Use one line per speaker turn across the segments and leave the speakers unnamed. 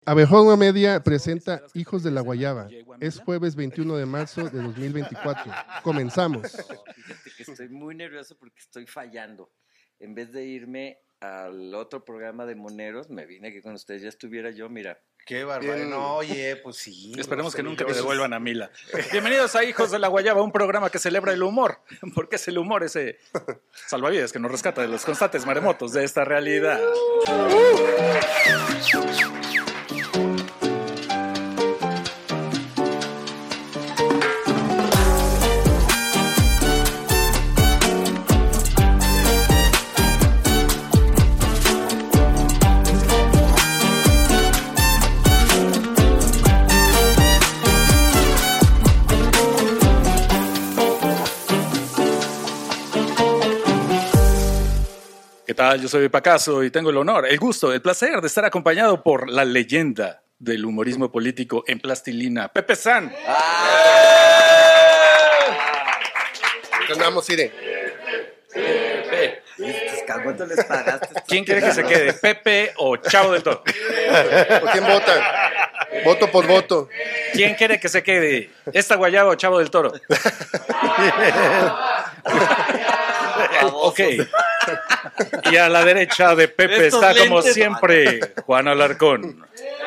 Abejorro Media presenta Hijos de la Guayaba. Es jueves 21 de marzo de 2024. Comenzamos.
Fíjate que estoy muy nervioso porque estoy fallando. En vez de irme al otro programa de Moneros, me vine aquí con ustedes. Ya estuviera yo, mira.
Qué barbaridad. No, oye, pues sí.
Esperemos que nunca te devuelvan a Mila. Bienvenidos a Hijos de la Guayaba, un programa que celebra el humor. Porque es el humor ese salvavidas que nos rescata de los constantes maremotos de esta realidad. ¿Qué tal? Yo soy Pacaso y tengo el honor, el gusto, el placer de estar acompañado por la leyenda del humorismo político en plastilina, Pepe San.
Ganamos, Ire.
Pepe. ¿Cuánto les pagaste?
¿Quién quiere que se quede, Pepe o Chavo del Toro?
¿Por quién vota? Voto por voto.
¿Quién quiere que se quede, esta Guayaba o Chavo del Toro? Ok. Y a la derecha de Pepe
estos
está, como
lentes,
siempre, Juan Alarcón.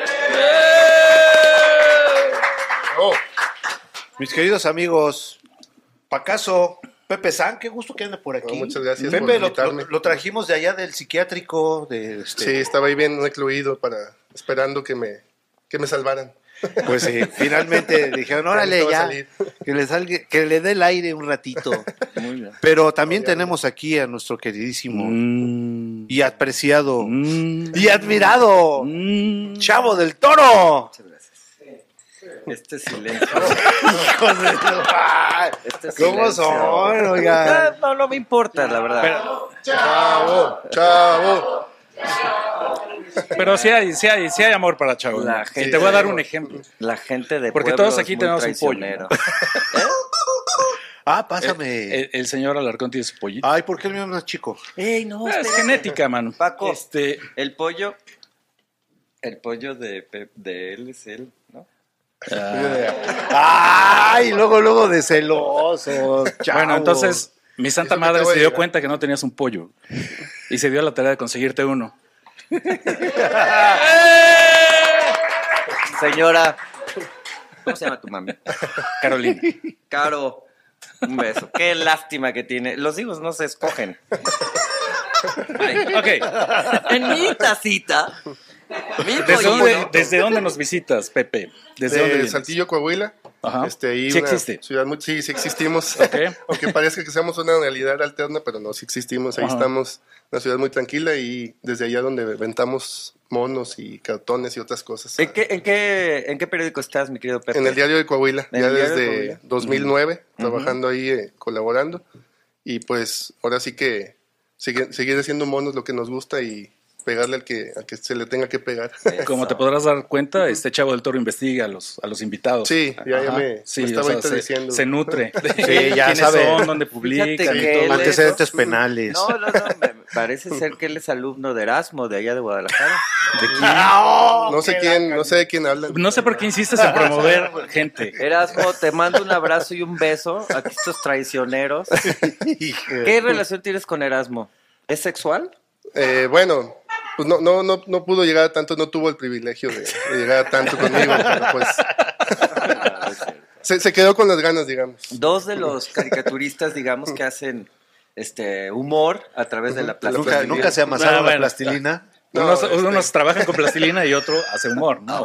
Oh,
Mis queridos amigos, Pacaso, Pepe San, qué gusto que ande por aquí.
muchas gracias
Pepe,
por invitarme.
lo trajimos de allá del psiquiátrico.
sí, estaba ahí bien recluido esperando que me salvaran.
Pues sí, finalmente dijeron, órale
Ahorita va a
ya,
salir.
que le salga, que le dé el aire un ratito.
Muy bien.
Pero también tenemos aquí a nuestro queridísimo y apreciado y admirado Chavo del Toro.
Muchas gracias. Este silencio.
Hijos de
Este
¿Cómo
silencio.
son? Oigan.
No me importa, la verdad.
Chavo.
Pero sí hay amor para Chavo.
La
Y
gente-
te voy a dar un ejemplo.
La gente de
Porque
pueblo
todos aquí
es muy
tenemos un pollo.
traicionero.
Pásame.
El señor Alarcón tiene su pollito.
Ay, ¿por qué el mío no es chico?
¡Ey, no!
Es
espérate.
genética, mano.
Paco,
Este,
el pollo de él es él, ¿no?
Ay, luego de celoso. Chavo.
bueno, entonces mi santa
Eso me
madre
acabo
se
de
dio
llegar.
cuenta que no tenías un pollo y se dio a la tarea de conseguirte uno.
Señora, ¿cómo se llama tu mami?
Carolina.
Caro, un beso. Qué lástima que tiene. Los hijos no se escogen.
Ok.
En mi tacita, mi
¿Desde dónde nos visitas, Pepe? ¿Desde dónde
De
vienes?
Saltillo, Coahuila.
Ajá.
Ahí
Sí
una
existe.
Ciudad sí existimos.
Ok.
Aunque parezca que seamos una realidad alterna, pero no, sí existimos. Ahí
Ajá.
estamos, una ciudad muy tranquila y desde allá donde ventamos monos y cartones y otras cosas.
¿En qué periódico estás, mi querido Pepe?
En el Diario de Coahuila,
¿En
ya
el Diario de
desde
Coahuila?
2009, trabajando ahí, colaborando. Y pues ahora sí que seguir haciendo monos lo que nos gusta y pegarle al que se le tenga que pegar.
Como te podrás dar cuenta, este Chavo del Toro investiga a los invitados.
Sí, ya
Ajá.
me
Sí,
estaba
o sea,
ahorita diciendo.
se nutre.
Sí, ya
quiénes
sabe.
son, dónde publican
Fíjate
y
que
todo.
él
Antecedentes penales.
No, me parece ser que él es alumno de Erasmo, de allá de Guadalajara.
¿De quién?
No sé de quién hablan.
No sé por qué insistes en promover gente.
Erasmo, te mando un abrazo y un beso. Aquí estos traicioneros. ¿Qué relación tienes con Erasmo? ¿Es sexual?
Bueno, pues no pudo llegar a tanto, no tuvo el privilegio de llegar a tanto conmigo, pero pues se quedó con las ganas, digamos.
Dos de los caricaturistas, digamos, que hacen humor a través de la plastilina.
Nunca se amasaron
Bueno,
la plastilina.
No,
Unos trabajan con plastilina y otro hace humor, ¿no?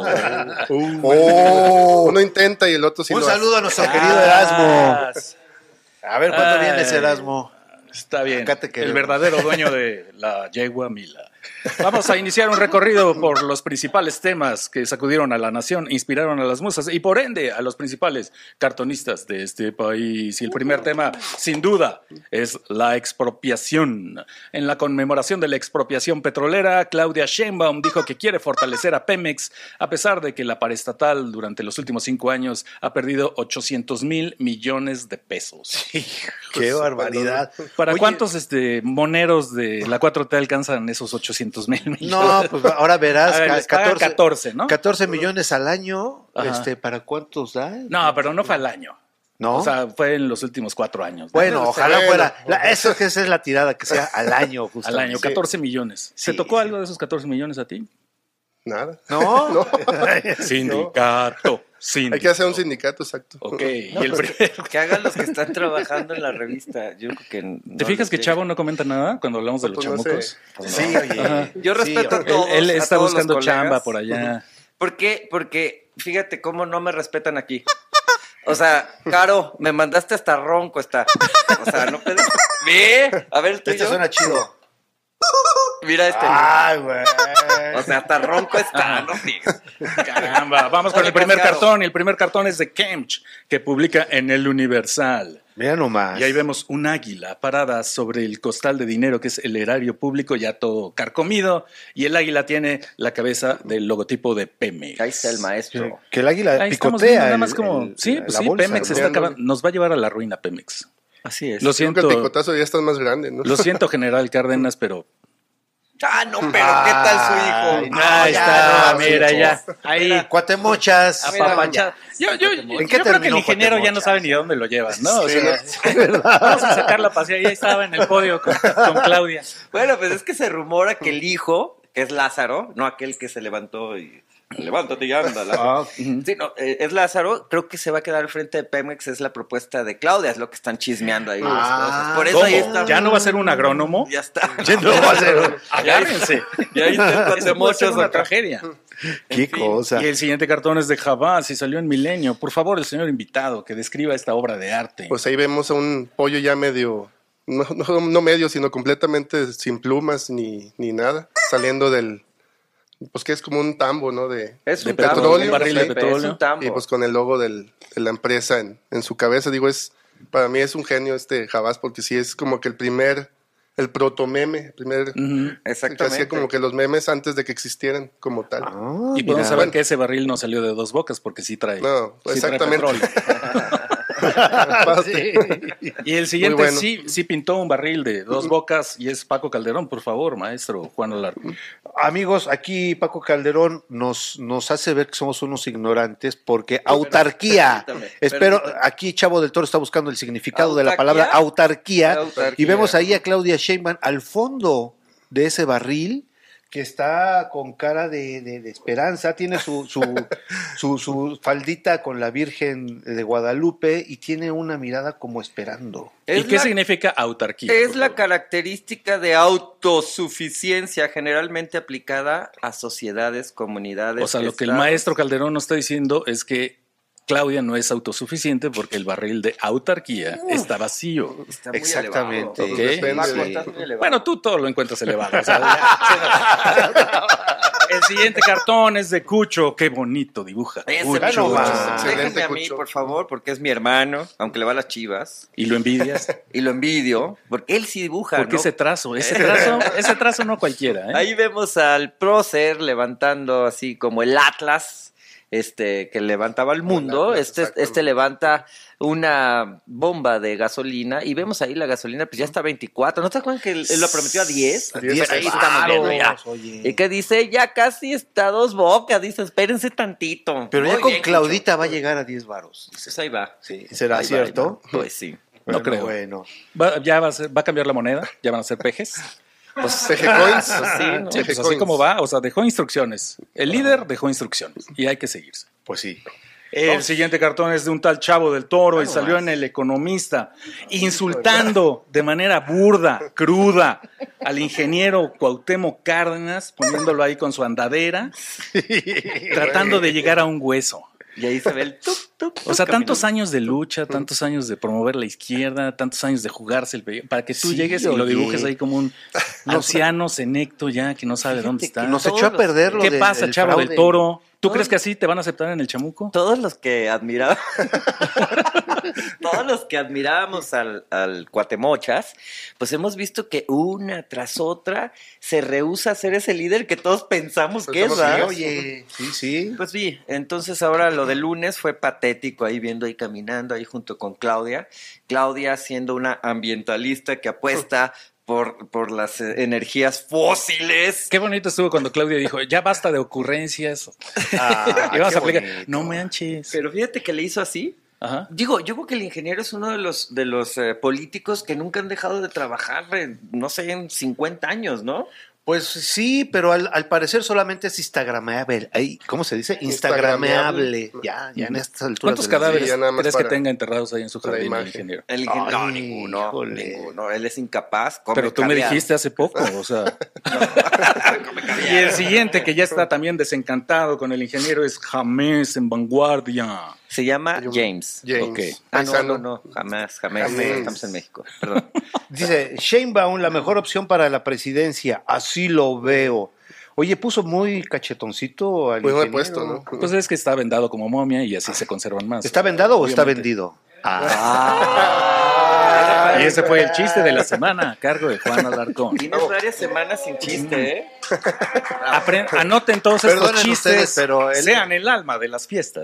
Uno intenta y el otro sí
Un
lo hace.
saludo a nuestro querido Erasmo. A ver, ¿cuándo
Ay.
vienes, Erasmo?
Está bien.
Acá te
El
queremos.
verdadero dueño de la yegua Mila. Vamos a iniciar un recorrido por los principales temas que sacudieron a la nación, inspiraron a las musas y por ende a los principales cartonistas de este país. Y el primer tema, sin duda, es la expropiación. En la conmemoración de la expropiación petrolera, Claudia Sheinbaum dijo que quiere fortalecer a Pemex, a pesar de que la paraestatal durante los últimos 5 años ha perdido 800,000 millones de pesos.
Qué barbaridad.
¿Para
Oye,
cuántos moneros de la 4T alcanzan esos 800 800,000 millones.
No, pues ahora verás,
A ver, les pagan 14, ¿no?
14 millones al año,
Ajá.
¿para cuántos da?
No, pero no fue al año.
¿No?
O sea, fue en los últimos 4 años. ¿no?
Bueno, ojalá
Bueno,
fuera.
bueno.
Eso que esa es la tirada, que sea al año,
Al
justamente.
año, 14 millones. ¿Se
Sí,
tocó
sí.
algo de esos 14 millones a ti?
Nada.
No,
Sindicato.
Hay que hacer un sindicato, exacto.
Ok, y
No,
el
pues,
primero.
que hagan los que están trabajando en la revista. Yo creo que no
¿Te fijas
les
que
llega.
Chavo no comenta nada cuando hablamos de los
Pues no sé.
chamucos?
Pues
Sí,
no.
oye.
Ajá.
Yo respeto a
oye.
todos.
Él
a
está
todos los
buscando
colegas.
chamba por allá.
¿Por qué? Porque fíjate cómo no me respetan aquí. O sea, Caro, me mandaste hasta ronco esta. O sea, no puedes. Ve, a ver el tuyo.
Este suena chido.
Mira este.
Ay, güey.
O sea, hasta ronco está, no digas.
Caramba, vamos con
Oye,
el primer
Cascaro.
cartón. Y el primer cartón es de Kemch, que publica en El Universal.
Mira nomás.
Y ahí vemos un águila parada sobre el costal de dinero, que es el erario público, ya todo carcomido. Y el águila tiene la cabeza del logotipo de Pemex.
Ahí está el maestro.
Que el águila
Ahí estamos
picotea.
viendo nada más como... sí,
la
pues sí,
bolsa,
Pemex
¿no?
está nos va a llevar a la ruina, Pemex.
Así es.
Lo
Creo que el
siento,
picotazo ya está más grande, ¿no?
lo siento, General Cárdenas, pero...
Ah, no, pero ¿qué tal su
Ay,
hijo?
no,
ahí
ya,
está,
no,
mira,
chico.
ya. Ahí...
Cuatemochas.
apapachado. Yo
¿En qué
creo que el
terminó
ingeniero ya no
Cuatemochas?
sabe ni a dónde lo llevan, ¿no? O
Sí,
sea,
es verdad.
vamos a sacar la pasea. Ya estaba en el podio con Claudia.
Bueno, pues es que se rumora que el hijo, que es Lázaro, no aquel que se levantó y... Levántate y anda. Lázaro. Sí, no, es Lázaro, creo que se va a quedar al frente de Pemex, es la propuesta de Claudia, es lo que están chismeando ahí. las cosas. Por eso
¿Cómo?
ahí está.
¿Ya no va a ser un agrónomo?
Ya está.
No va a ser-
Agárrense.
Y ahí está el
Eso puede ser
Cuatemochas
una
acá.
tragedia.
Qué cosa.
Y el siguiente cartón es de Jabás y salió en Milenio. Por favor, el señor invitado, que describa esta obra de arte.
Pues ahí vemos a un pollo ya medio, no medio, sino completamente sin plumas ni nada, saliendo del, pues que es como un tambo, ¿no?
Es
de
un tambo,
petróleo,
un barril de
sí,
petróleo.
Es un tambo.
y pues con el logo de la empresa en su cabeza. Digo, para mí es un genio este Jabás, porque sí es como que el protomeme,
Ujú.
que
Exactamente.
hacía como que los memes antes de que existieran como tal.
Ah,
Y podemos
mira.
saber
bueno.
que ese barril no salió de dos bocas porque sí trae.
No,
sí trae
exactamente.
petróleo.
Aparte.
Y el siguiente
Muy bueno.
sí pintó un barril de dos bocas y es Paco Calderón, por favor, maestro Juan Alarcón.
Amigos, aquí Paco Calderón nos hace ver que somos unos ignorantes porque autarquía.
permítame.
Espero, aquí Chavo del Toro está buscando el significado de la palabra autarquía.
Autarquía.
Y vemos ahí a Claudia Sheinbaum al fondo de ese barril que está con cara de esperanza, tiene su faldita con la Virgen de Guadalupe y tiene una mirada como esperando.
¿Y qué significa autarquía?
Es
por
la
favor?
característica de autosuficiencia generalmente aplicada a sociedades, comunidades.
O sea, lo que el
estados.
maestro Calderón nos está diciendo es que Claudia no es autosuficiente porque el barril de autarquía está vacío.
Está muy
Exactamente.
elevado.
Ok.
Depende
Paco,
de-
estás muy elevado.
Bueno, tú todo lo encuentras elevado. O sea, el siguiente cartón es de Cucho. Qué bonito dibuja.
Ese
Uy,
Cucho,
no más.
déjenme
Excelente,
a mí,
Cucho.
por favor, porque es mi hermano, aunque le va a las Chivas,
¿Y lo envidias?
y lo envidio, porque él sí dibuja,
Porque
¿no?
ese trazo no cualquiera, ¿eh?
Ahí vemos al prócer levantando así como el Atlas, que levantaba el mundo.
Atlas, exactamente.
Este levanta una bomba de gasolina y vemos ahí la gasolina, pues ya está a 24. ¿No te acuerdas que él lo prometió a 10?
A 10
Pero ahí estamos viendo ya.
Oye.
Y que dice, ya casi está a 2 bocas, dice, espérense tantito.
Pero ya
Muy
con
bien,
Claudita va a llegar a 10 varos.
Cucho. Pues ahí va.
Sí, ¿será
Ahí va,
cierto?
ahí va. Pues sí.
No creo.
Bueno.
Va a cambiar la moneda, ya van a ser pejes.
Pues,
Teje coins.
pues sí, ¿no?
Sí,
Teje
pues así
coins.
como va, o sea, dejó instrucciones. El líder dejó instrucciones y hay que seguirse.
Pues sí.
El siguiente cartón es de un tal Chavo del Toro y salió en El Economista, insultando de manera burda, cruda, al ingeniero Cuauhtémoc Cárdenas, poniéndolo ahí con su andadera, tratando de llegar a un hueso.
Y ahí se ve el tuc, tuc,
O sea,
tuc
tantos
caminando.
años de lucha, tantos años de promover la izquierda, tantos años de jugarse el pellejo, para que tú
Sí,
llegues y lo
oye.
dibujes ahí como un anciano senecto ya que no sabe dónde está.
Nos
Todos
echó a
los-
perder lo
¿Qué
del-
pasa,
el
Chavo del
fraude.
Toro? ¿Tú
Todos-
crees que así te van a aceptar en el chamuco?
Todos los que admiraban, todos los que admirábamos al Cuatemochas, pues hemos visto que una tras otra se rehúsa a ser ese líder que todos pensamos que es,
Pensamos
¿verdad?
que
Sí, oye, sí.
Pues sí, entonces ahora lo del lunes fue patético, ahí viendo ahí caminando ahí junto con Claudia siendo una ambientalista que apuesta por las energías fósiles.
Qué bonito estuvo cuando Claudia dijo, ya basta de ocurrencias. Y vamos a aplicar. No manches.
Pero fíjate que le hizo así.
Ajá.
Digo, yo creo que el ingeniero es uno de los políticos que nunca han dejado de trabajar, no sé, en 50 años, ¿no?
Pues sí, pero al parecer solamente es instagrameable. ¿Cómo se dice? Instagrameable. Ya en estas alturas.
¿Cuántos
de la
cadáveres
vida, nada más
crees que
para
tenga enterrados ahí en su
la
jardín el
imagen.
ingeniero?
El ingeniero, no,
Ay,
ninguno.
híjole.
Él es incapaz. Come
Pero tú me
caviar.
dijiste hace poco, o sea.
Come
Y
caviar.
el siguiente que ya está también desencantado con el ingeniero es James en Vanguardia.
Se llama James.
James.
Ok.
Paisano.
No, jamás.
James.
Estamos en México, perdón.
Dice, Sheinbaum, la mejor opción para la presidencia. Así lo veo. Oye, puso muy cachetoncito al
Pues no he
ingeniero.
puesto, ¿no?
Pues es que está vendado como momia y así se conservan más.
¿Está vendado o está
Obviamente.
vendido?
Y ese fue el chiste de la semana a cargo de Juan Alarcón.
Tienes varias semanas sin chiste, ¿eh?
Anoten todos estos
Perdonen
chistes,
ustedes, pero él-
sean el alma de las fiestas.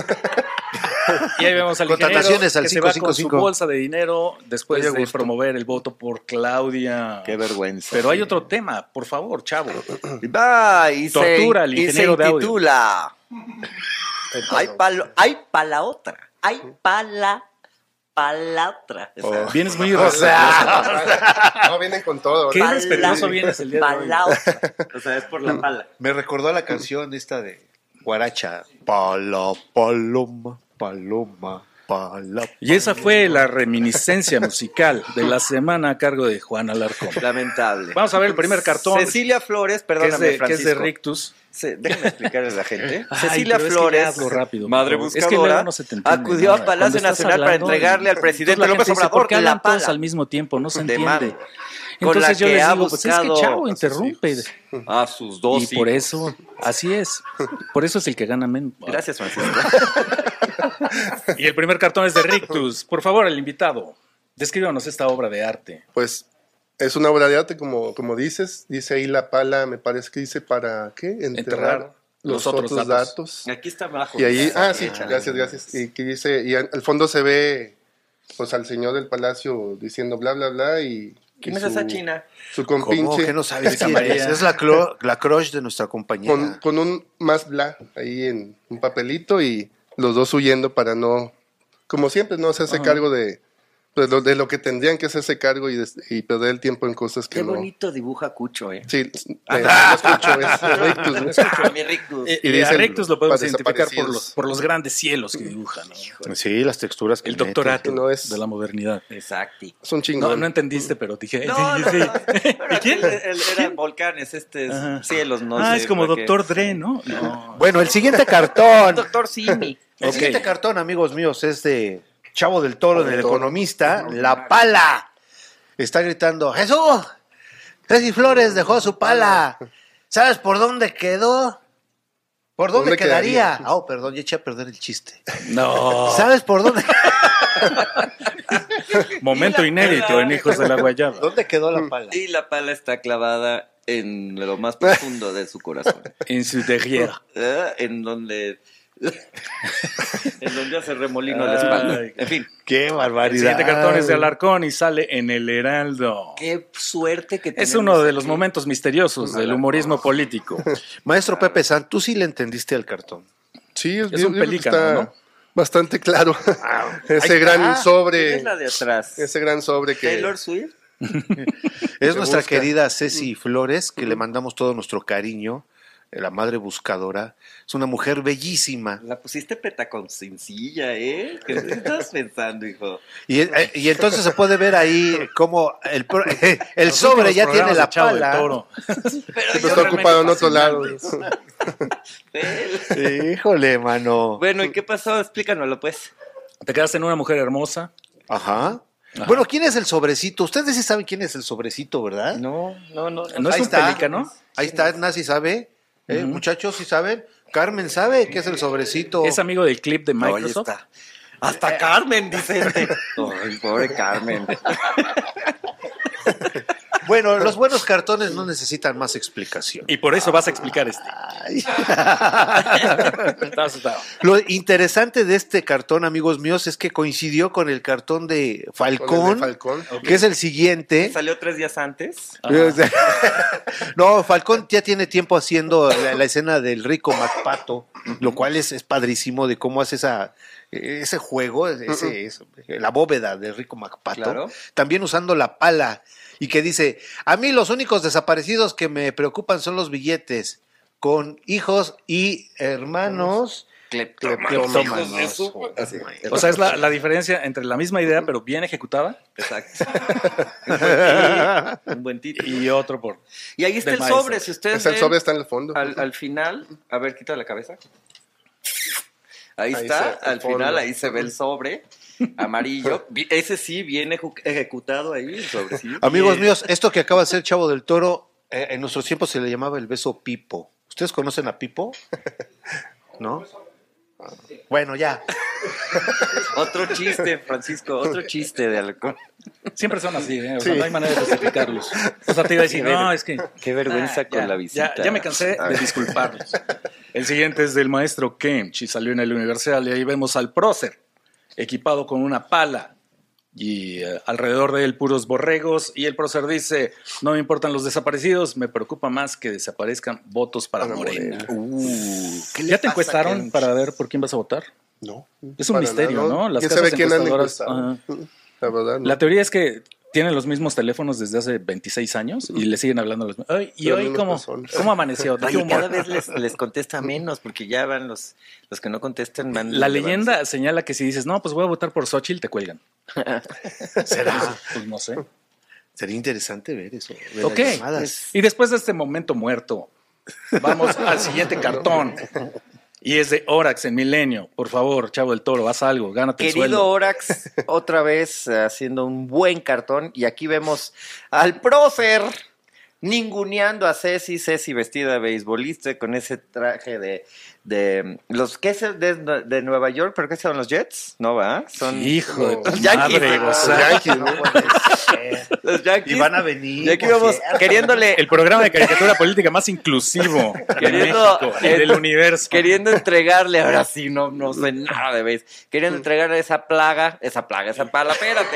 Y ahí vemos al ingeniero
Contrataciones al
que se va con su
555.
bolsa de dinero después
Oye,
de
gusto.
promover el voto por Claudia.
Qué vergüenza.
Pero hay otro tema, por favor, chavo.
Va, y
Tortura al
y
ingeniero de audio.
titula. Hay pa' la otra. Hay pa' la otra. O sea,
Vienes muy
O sea, no vienen con todo.
¿Qué
¿verdad?
respetuoso vienes el día de
pa'
hoy?
la otra. O sea, es por la pala.
Me recordó a la canción esta de Guaracha. Pala, paloma, paloma, pala.
Y esa fue la reminiscencia musical de la semana a cargo de Juan Alarcón.
Lamentable.
Vamos a ver el primer cartón,
Cecilia Flores,
que
perdóname,
es de
Francisco.
Rictus.
Déjame explicarle a la gente.
Ay,
Cecilia
pero es que
Flores,
ya hazlo rápido, por
madre
favor. Es que
buscadora,
luego no se te entiende
acudió a
nada.
Palacio
Cuando estás
Nacional para
hablando,
entregarle al
entonces
presidente
la gente
López
dice,
Obrador
¿por qué
la
hablan todos
pala
al mismo tiempo? No se
de
entiende.
mano, con la
Entonces yo
que
les
ha
digo, pues es que
buscado
chavo
a sus
interrumpe.
a sus dos
Y por
hijos.
eso, así es. Por eso es el que gana menos.
Gracias, Francisco.
Y el primer cartón es de Rictus. Por favor, el invitado, descríbanos esta obra de arte.
Pues es una obra de arte, como dices. Dice ahí la pala, me parece que dice para ¿qué? Enterrar los otros datos.
Aquí está abajo.
Y ahí, sí,
Échale.
gracias. Y que dice, y al fondo se ve pues al señor del palacio diciendo bla, bla, bla. Y
¿Quién
y
es esa china?
Su
¿Cómo
compinche.
que no sabes
Rita
quién
María.
es? Es la crush de nuestra compañera.
Con un más bla ahí en un papelito y los dos huyendo para no, como siempre, no hacerse cargo de lo que tendrían que hacerse cargo y perder el tiempo en cosas que
Qué
no.
bonito dibuja Cucho, ¿eh?
Sí, no escucho, es Rictus, ¿no?
Mi Rictus.
Y
Y a
dicen
Rictus lo podemos
para
identificar
desaparecidos.
por los grandes cielos que dibuja, ¿no?
Sí, las texturas que
El
mete.
doctorado
no es-
de la modernidad.
Exacto.
Es un chingón.
No, no entendiste, pero dije.
No,
sí,
no,
sí.
no. Pero
¿Y quién?
Eran volcanes,
Ajá.
cielos, no sé.
Es como
para qué.
Doctor Dre, ¿no? No.
Bueno, el siguiente cartón.
Doctor Simi.
El
Ok.
siguiente cartón, amigos míos, es de Chavo del Toro, del
del Toro.
Economista. La pala. Está gritando, ¡Jesús! Ceci Flores dejó su pala. ¿Sabes por dónde quedó? ¿Por dónde
¿Dónde
quedaría?
quedaría?
Oh, perdón, ya eché a perder el chiste.
No.
¿Sabes por dónde?
Momento inédito en Hijos de la Guayaba.
¿Dónde quedó la pala?
Y la pala está clavada en lo más profundo de su corazón.
En su derrière.
En donde hace remolino la espalda.
Ay.
En fin,
¡Qué
El
barbaridad!
siguiente cartón es de Alarcón y sale en El Heraldo.
qué suerte que tenemos.
Es uno de los
aquí.
momentos misteriosos del humorismo político.
Maestro Pepe San, tú sí le entendiste al cartón.
Sí,
Es
yo
un
digo que
pelícano,
está
¿no?
bastante claro.
ahí
Ese
está.
gran
¿Quién
sobre,
es la de atrás?
ese gran sobre que
Taylor Swift.
Es nuestra
busca.
querida Ceci Flores, que le mandamos todo nuestro cariño, la madre buscadora. Es una mujer bellísima.
La pusiste petacón sencilla, ¿eh? ¿Qué estás pensando, hijo?
Y entonces se puede ver ahí cómo el
Los
sobre
últimos
ya tiene
programas
la
de Chavo del
pala.
Toro.
Pero
no está ocupado en otro lado.
Híjole, mano.
Bueno, ¿y qué pasó? Explícanoslo, pues.
Te quedaste en una mujer hermosa.
Ajá. Bueno, ¿quién es el sobrecito? Ustedes sí saben quién es el sobrecito, ¿verdad?
No.
¿No es
Ahí
un
está.
pelícano?
Ahí está, Nancy sabe. Muchachos, ¿sí saben? Carmen sabe qué es el sobrecito.
Es amigo del clip de
No, ahí
Microsoft.
está. Hasta Carmen, dice este. Ay, pobre Carmen.
Bueno, los buenos cartones no necesitan más explicación.
Y por eso vas a explicar este. Está asustado.
Lo interesante de este cartón, amigos míos, es que coincidió con el cartón de Falcón, que es el siguiente.
Salió 3 días antes.
No, Falcón ya tiene tiempo haciendo la escena del rico MacPato, lo cual es padrísimo de cómo hace ese juego, la bóveda del rico MacPato.
Claro.
También usando la pala. Y que dice, a mí los únicos desaparecidos que me preocupan son los billetes, con hijos y hermanos cleptómanos.
O sea, es la diferencia entre la misma idea, pero bien ejecutada.
Exacto. Un buen título.
Y otro por...
Y ahí está el
maestro.
sobre, si ustedes
El
ven,
sobre está en el fondo.
al final, a ver, quita la cabeza. Ahí
Ahí
está,
está, el
al final
fondo.
ahí se ve el sobre amarillo. Ese sí, bien ejecutado ahí, el sobrecillo.
Amigos míos, esto que acaba de hacer Chavo del Toro, en nuestros tiempos se le llamaba el beso Pipo. ¿Ustedes conocen a Pipo? ¿No? Bueno, ya.
Otro chiste, Francisco, otro chiste de alcohol.
Siempre son así, ¿eh? O sea, no hay manera de justificarlos. O sea, te iba a decir, no, es que...
Qué vergüenza con
ya,
la visita.
Ya me cansé de disculparlos. El siguiente es del maestro Kemch y salió en el Universal y ahí vemos al prócer equipado con una pala y alrededor de él puros borregos y el prócer dice, no me importan los desaparecidos, me preocupa más que desaparezcan votos para Morena. ¿Ya te encuestaron para ver por quién vas a votar?
No.
Es un
para
misterio,
nada,
¿no? Las
¿Quién
casas
sabe quién han
encuestadoras,
encuestado? La verdad, no.
La teoría es que tienen los mismos teléfonos desde hace 26 años y le siguen hablando a los mismos. ¿Y
Las
hoy
mismas
cómo
personas.
amaneció? ¿De qué
Oye,
humor?
cada vez les contesta menos, porque ya van los que no contestan.
La leyenda señala que si dices, no, pues voy a votar por Xochitl, te cuelgan.
¿Será?
Pues no sé.
Sería interesante ver eso. Ver
Ok.
las llamadas.
Y después de este momento muerto, vamos al siguiente cartón. Y es de Orax en Milenio. Por favor, Chavo del Toro, haz algo, gánate el
Querido
sueldo.
Orax, otra vez haciendo un buen cartón. Y aquí vemos al prócer ninguneando a Ceci vestida de beisbolista con ese traje de los que es de Nueva York, pero ¿qué son los Jets? No va, son
Hijo de
los
tu
Yankees.
madre, o sea,
Los Yankees, ¿no?
Los Yankees.
Y van a venir.
Y aquí
por
vamos
cierto.
queriéndole
el programa de caricatura política más inclusivo de
Queriendo-
México y del universo.
queriendo entregarle, ahora sí no sé nada de base, queriendo entregarle esa pala, espérate,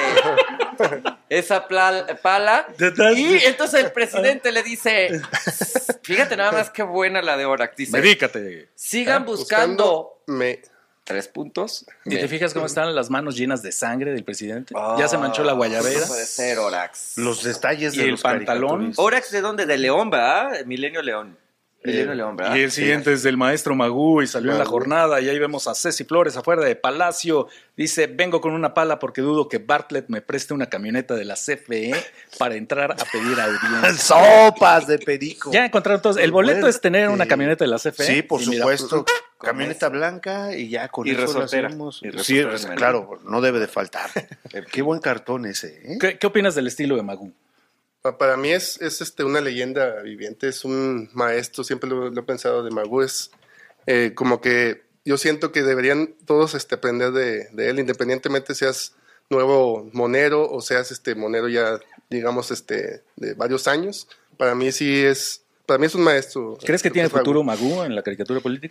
esa pala, y entonces el presidente le dice, fíjate nada más qué buena la de Orax, dice,
Medícate.
sigan buscando
Me...
3 puntos.
¿Y te fijas cómo están las manos llenas de sangre del presidente? Ya se manchó la guayabera.
No puede ser Orax.
Los detalles
Y
de
el
los
pantalón.
caricaturistas.
Orax de dónde? De León, ¿verdad? Milenio León. Milenio León, ¿verdad?
Y el siguiente es del maestro Magú y salió en la
Magú.
jornada y ahí vemos a Ceci Flores afuera de Palacio. Dice, vengo con una pala porque dudo que Bartlett me preste una camioneta de la CFE para entrar a pedir audiencia.
Sopas de perico.
Ya encontraron todos. El boleto
Bueno,
es tener una camioneta de la CFE.
Sí, por
Y mira,
supuesto. Camioneta blanca y ya con
Y
eso lo
resortera.
hacemos.
Y
Sí,
resortera en
claro, no debe de faltar. Qué buen cartón ese, ¿eh?
¿Qué opinas del estilo de Magú?
Para mí es una leyenda viviente, es un maestro, siempre lo he pensado de Magú, es como que yo siento que deberían todos aprender de él, independientemente seas nuevo monero o seas monero ya, digamos, de varios años. Para mí es un maestro.
¿Crees que tiene
Magú.
futuro Magú en la caricatura política?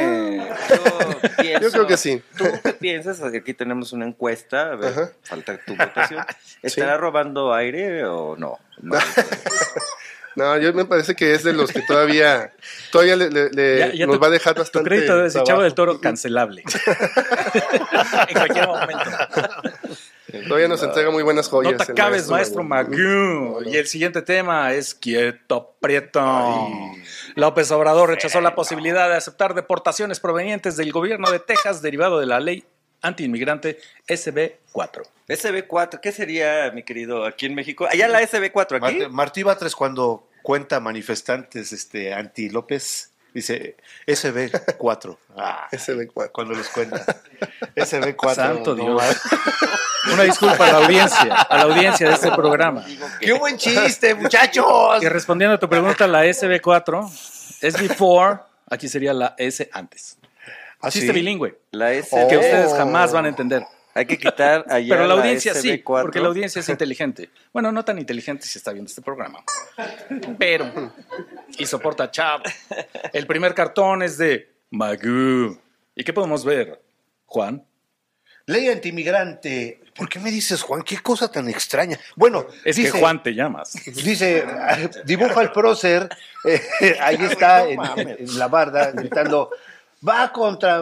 Yo
creo que sí.
¿Tú qué piensas? Aquí tenemos una encuesta, a ver,
Ajá.
falta tu votación. ¿Estará robando aire o no?
No, yo me parece que es de los que todavía
Ya
nos va a dejar
Tu
bastante
crédito de ese
trabajo.
Chavo del Toro cancelable. En cualquier momento.
Todavía nos entrega muy buenas joyas.
No te
el
acabes, maestro
Magú.
Magú. Y el siguiente tema es Quieto Prieto. López Obrador rechazó la posibilidad de aceptar deportaciones provenientes del gobierno de Texas derivado de la ley antiinmigrante SB4.
SB4, ¿qué sería, mi querido, aquí en México? Allá la SB4 aquí.
Martí Batres cuando cuenta manifestantes anti López, dice SB4.
SB4.
Cuando los cuenta. SB4.
Santo
no,
Dios. Una disculpa a la audiencia de este programa.
¡Qué buen chiste, muchachos!
Y respondiendo a tu pregunta, la SB4 es before, aquí sería la S antes.
¿Ah,
Chiste
sí?
bilingüe,
La SB.
que ustedes jamás van a entender.
Hay que quitar allá
Pero la audiencia sí,
SB4.
porque la audiencia es inteligente. Bueno, no tan inteligente si está viendo este programa. Pero, y soporta Chavo. El primer cartón es de Magoo. ¿Y qué podemos ver, Juan?
Ley antimigrante. ¿Por qué me dices, Juan? Qué cosa tan extraña. Bueno,
Es
dice,
que Juan te llamas.
Dice, dibuja el prócer, ahí está en la barda gritando, va contra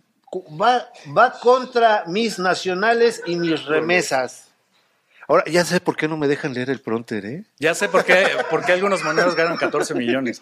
mis nacionales y mis remesas. Ahora, ya sé por qué no me dejan leer el pronter, ¿eh?
Ya sé por qué algunos monedas ganan 14 millones.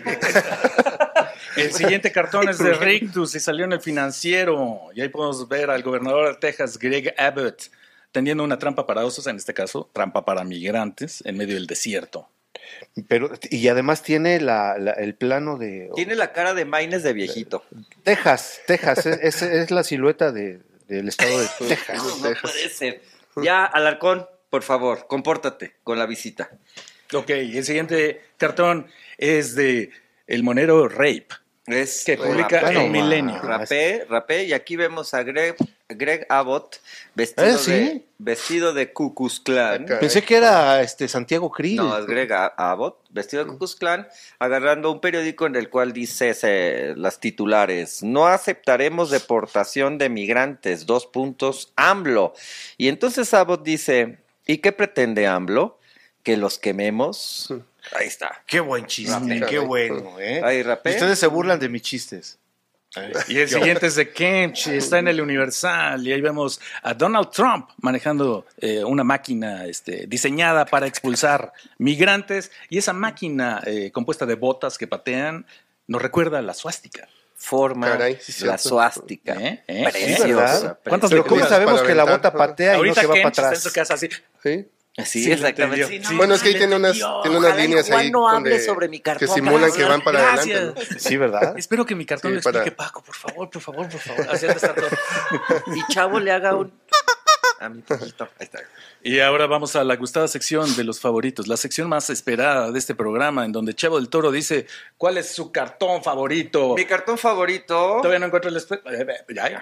El siguiente cartón es de Rictus y salió en El Financiero. Y ahí podemos ver al gobernador de Texas, Greg Abbott, tendiendo una trampa para osos, en este caso, trampa para migrantes, en medio del desierto.
Pero, y además tiene el plano de...
Tiene la cara de Maines de viejito.
Texas, es la silueta del estado de Texas.
No puede ser. Ya, Alarcón, por favor, compórtate con la visita.
Ok, el siguiente cartón es de El Monero Rape, que publica
Rapé,
El Milenio.
Rapé, y aquí vemos a Greg Abbott vestido,
¿sí?
vestido de Ku Klux Klan.
Pensé que era Santiago Krill.
No, es Greg Abbott, vestido de Ku Klux Klan, agarrando un periódico en el cual dice las titulares: no aceptaremos deportación de migrantes, AMLO. Y entonces Abbott dice: ¿y qué pretende AMLO? ¿Que los quememos? Ahí está.
Qué buen chiste, qué bueno, ¿eh?
Ahí, Rapé.
Ustedes se burlan de mis chistes.
Y el siguiente es de Kench, está en El Universal, y ahí vemos a Donald Trump manejando una máquina diseñada para expulsar migrantes, y esa máquina compuesta de botas que patean nos recuerda a la suástica.
Forma
Caray, sí,
la
cierto.
suástica.
¿Verdad?
Preciosa.
¿Cuántas
Pero ¿cómo
lecturas?
sabemos
para
que la
aventar.
bota patea y no
Ahorita
se va para
Kench está en
atrás?
su casa así.
Sí.
Sí,
Sí,
exactamente.
entendió.
Sí,
Bueno, es que ahí tiene unas
Ojalá
líneas
Juan
ahí
no hable
donde-
sobre mi cartón.
que simulan que van para
Gracias.
adelante, ¿no?
Sí, ¿verdad?
Espero que mi cartón
Sí,
lo explique,
para-
Paco, por favor. Así ha de estar todo.
Y Chavo le haga un... a mi poquito. Ahí está.
Y ahora vamos a la gustada sección de los favoritos, la sección más esperada de este programa, en donde Chavo del Toro dice cuál es su cartón favorito.
Mi cartón favorito
Todavía no encuentro el ya.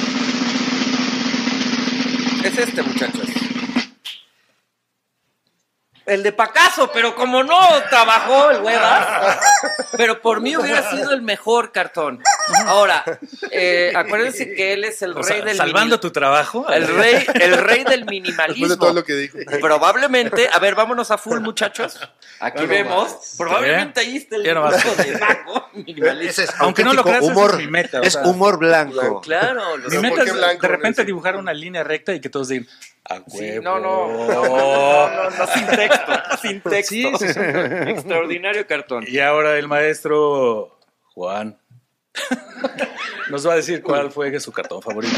es este, muchachos. El de Pacaso, pero como no trabajó el huevas, pero por mí hubiera sido el mejor cartón. Ahora, acuérdense que él es el
O
rey
sea,
del
salvando tu trabajo.
el rey del
Después
minimalismo.
de todo lo que dijo.
Probablemente, a ver, vámonos a full, muchachos. Aquí vemos. Probablemente ahí está el
Ya nomás.
dibujo de Paco minimalista.
Ese es
Aunque no lo creas,
auténtico
esa es mi meta, o
es
sea.
humor blanco.
Claro, lo
Mi
Pero
meta
¿por qué
es
blanco?
de repente
Sí.
dibujar una línea recta y que todos digan, a huevo.
Sí, no, sin texto.
Sí, sí, sí.
Extraordinario cartón.
Y ahora el maestro Juan nos va a decir cuál fue su cartón favorito.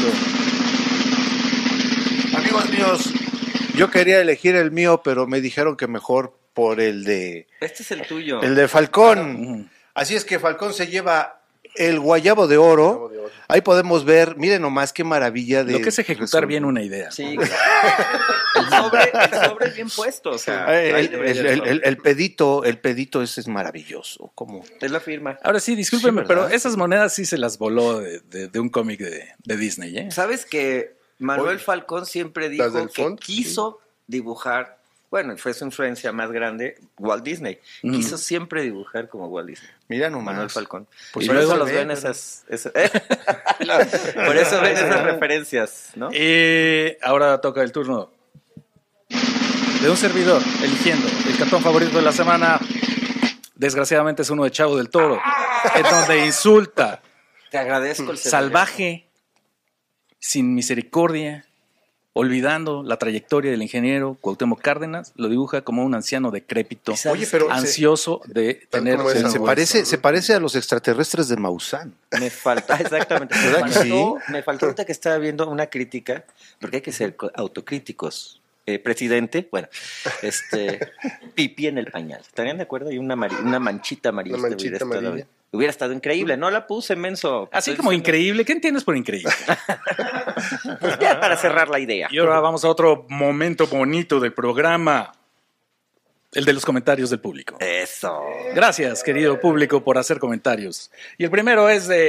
Amigos míos, yo quería elegir el mío, pero me dijeron que mejor por el de
Tuyo.
Falcón. Así es que Falcón se lleva el guayabo de oro. Ahí podemos ver, miren nomás qué maravilla de...
Lo que es ejecutar bien una idea.
Sí, claro. El sobre bien puesto, o sea.
El pedito ese es maravilloso. ¿Cómo?
Es la firma.
Ahora sí, discúlpenme,
Sí, ¿verdad?
pero esas monedas sí se las voló de un cómic de Disney, ¿eh?
¿Sabes que Manuel
Oye,
Falcón siempre
las
dijo
del
que
font,
quiso dibujar, bueno, fue su influencia más grande, Walt Disney. Quiso siempre dibujar como Walt Disney.
Mira nomás.
Manuel Falcón.
Pues
y por
luego
eso los
se
ven
ve,
esas por eso ven esas referencias, ¿no?
Y ahora toca el turno de un servidor eligiendo el cartón favorito de la semana. Desgraciadamente es uno de Chavo del Toro, en donde insulta,
Te agradezco el
salvaje, sin misericordia, olvidando la trayectoria del ingeniero Cuauhtémoc Cárdenas, lo dibuja como un anciano decrépito,
Oye, pero
ansioso de
Tal
tener
como es
un
ahora.
se parece a los extraterrestres de Maussan.
Me falta, exactamente.
¿Verdad que
Me faltó ahorita que estaba viendo una crítica, porque hay que ser autocríticos. Presidente, bueno, pipí en el pañal. ¿Estarían de acuerdo? Y una manchita amarilla.
Una manchita amarilla.
Hubiera estado increíble. No la puse, menso.
Así
Estoy
como
diciendo-
increíble. ¿Qué entiendes por increíble?
Ya para cerrar la idea.
Y ahora vamos a otro momento bonito del programa, el de los comentarios del público.
Eso.
Gracias, querido público, por hacer comentarios. Y el primero es de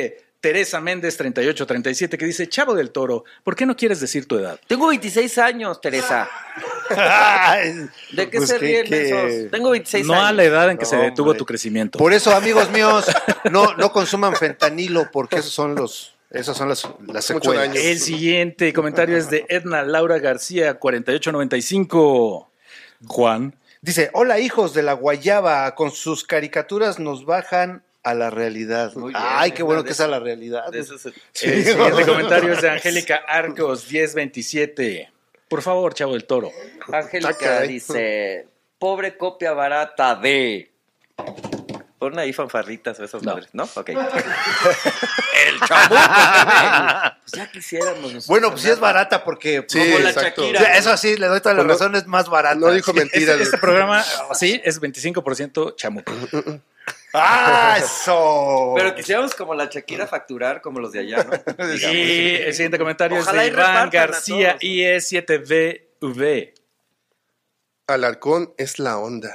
Teresa Méndez 3837 que dice, Chavo del Toro, ¿por qué no quieres decir tu edad?
Tengo 26 años, Teresa. ¿De qué
Pues
se ríen esos? Tengo 26
No
años.
a la edad en que se
No,
detuvo
hombre.
tu crecimiento.
Por eso, amigos míos, no consuman fentanilo, porque esas son las
Mucho
secuelas.
daño.
El siguiente comentario es de Edna Laura García 4895. Juan.
Dice, hola hijos de la guayaba, con sus caricaturas nos bajan a la realidad.
Muy bien,
Ay, qué bueno
de
que es
eso-
a la realidad.
De eso se-
El siguiente comentario es de Angélica Arcos 1027. Por favor, Chavo del Toro.
Angélica
caray.
dice, pobre copia barata de... Pon ahí fanfarritas o esas
No.
madres, ¿no? Ok. El chamuco también. Pues ya quisiéramos nosotros.
Bueno, pues sí es barata porque...
Sí,
Como la
exacto.
Shakira.
Ya, eso sí, le doy toda la
Pues no-
razón, es más barata.
No dijo mentiras.
Este programa, sí, es 25% chamuco.
¡Ah, eso!
Pero quisiéramos como la Shakira facturar como los de allá, ¿no?
Y el siguiente comentario
Ojalá
es
y
de Iván
repartan a
García
todos.
IE7VV.
Alarcón es la onda.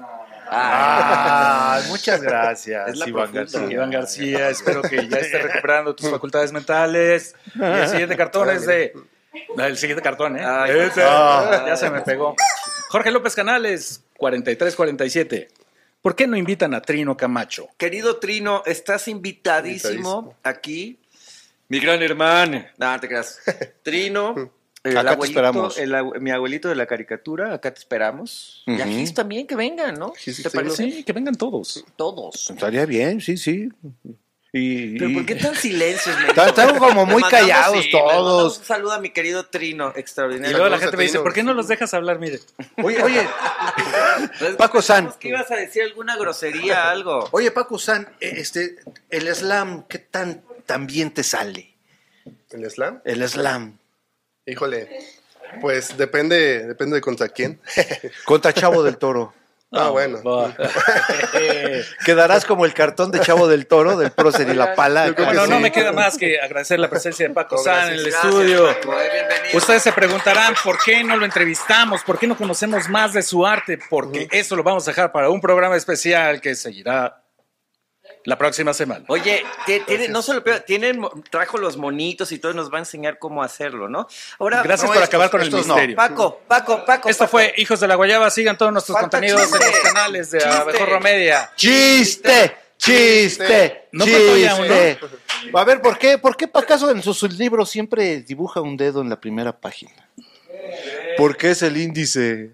Ah, muchas gracias,
Es la
Iván
profunda.
García.
Iván García, espero que ya estés recuperando tus facultades mentales. Y el siguiente cartón es de... El siguiente cartón, ¿eh?
Ay,
Ese.
ah.
Ya se me pegó. Jorge López Canales, 4347. ¿Por qué no invitan a Trino Camacho?
Querido Trino, estás invitadísimo aquí. Mi gran hermano. No, te creas. Trino, el
Acá te
abuelito,
esperamos.
mi abuelito de la caricatura, acá te esperamos. Y a
Ujú.
Gis también, que vengan, ¿no?
Gis,
¿Te
sí,
parece?
Sí, que vengan todos.
Todos.
Estaría bien, sí, sí.
Pero ¿por qué tan silencios?
Están como muy
Le mandamos-
callados
sí, le mandamos
todos.
un saludo a mi querido Trino,
Y
extraordinario.
luego la
Saludos
gente
a
me dice,
Trino.
¿por qué no los dejas hablar? Mire.
Oye,
Entonces,
Paco San.
pensamos que ibas a decir alguna grosería, algo.
oye, Paco San, el slam, ¿qué tan bien te sale?
¿El slam?
El slam.
Híjole. Pues depende de contra quién.
Contra Chavo del Toro.
Bueno.
Va.
Quedarás como el cartón de Chavo del Toro, del prócer y la pala.
Yo creo
Bueno,
que
no
sí.
me queda más que agradecer la presencia de Paco
No,
San en el
gracias.
estudio.
Paco, bienvenido.
Ustedes se preguntarán por qué no lo entrevistamos, por qué no conocemos más de su arte, porque eso lo vamos a dejar para un programa especial que seguirá la próxima semana.
Oye, no solo trajo los monitos y todo, nos va a enseñar cómo hacerlo, ¿no? Ahora,
Gracias
no,
por
estos-
acabar con el
estos no.
misterio.
Paco.
Esto fue Hijos de la Guayaba. Sigan todos nuestros
Falta
contenidos en
chiste.
los canales de
Chiste.
Abejorro Media.
¡Chiste! ¡Chiste!
No contó ya
¡Chiste! A ver, ¿por qué Pacaso en sus libros siempre dibuja un dedo en la primera página? Porque es el índice.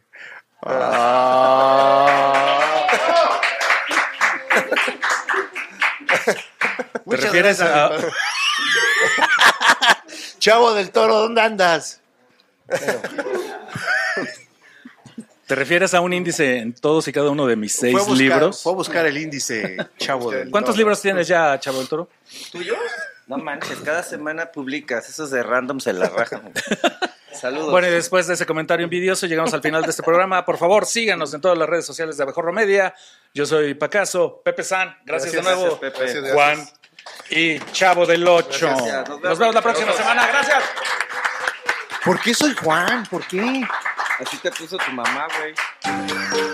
¿Te refieres a...?
Chavo del Toro, ¿dónde andas?
¿Te refieres a un índice en todos y cada uno de mis 6 libros?
Fue a buscar el índice, Chavo del
¿Cuántos
Toro.
libros tienes ya, Chavo del Toro?
¿Tuyos? No manches, cada semana publicas, esos de random se la rajan. Saludos.
Bueno, y después de ese comentario envidioso, llegamos al final de este programa. Por favor, síganos en todas las redes sociales de Abejorro Media. Yo soy Pacaso, Pepe San, gracias de nuevo,
Gracias, Pepe.
Gracias.
Juan y Chavo del Ocho.
Gracias.
Nos vemos la próxima semana, gracias.
¿Por qué soy Juan? ¿Por qué?
Así te puso tu mamá, güey.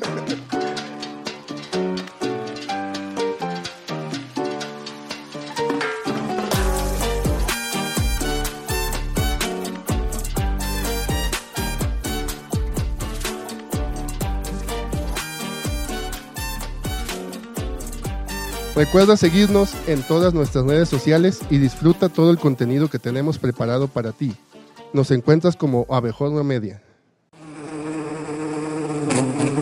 Recuerda seguirnos en todas nuestras redes sociales y disfruta todo el contenido que tenemos preparado para ti. Nos encuentras como Abejorro Media.